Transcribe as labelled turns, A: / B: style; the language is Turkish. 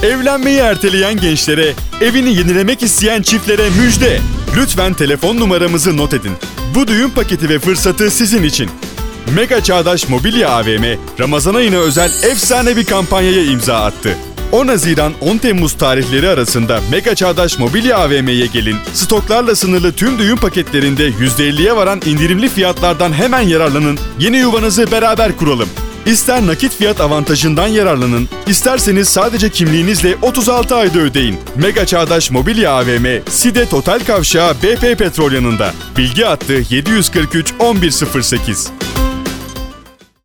A: Evlenmeyi erteleyen gençlere, evini yenilemek isteyen çiftlere müjde. Lütfen telefon numaramızı not edin. Bu düğün paketi ve fırsatı sizin için. Mega Çağdaş Mobilya AVM, Ramazan ayına özel efsane bir kampanyaya imza attı. 10 Haziran 10 Temmuz tarihleri arasında Mega Çağdaş Mobilya AVM'ye gelin. Stoklarla sınırlı tüm düğün paketlerinde %50'ye varan indirimli fiyatlardan hemen yararlanın. Yeni yuvanızı beraber kuralım. İster nakit fiyat avantajından yararlanın, isterseniz sadece kimliğinizle 36 ayda ödeyin. Mega Çağdaş Mobilya AVM, Side Total Kavşağı BP Petrol yanında. Bilgi hattı 743 1108.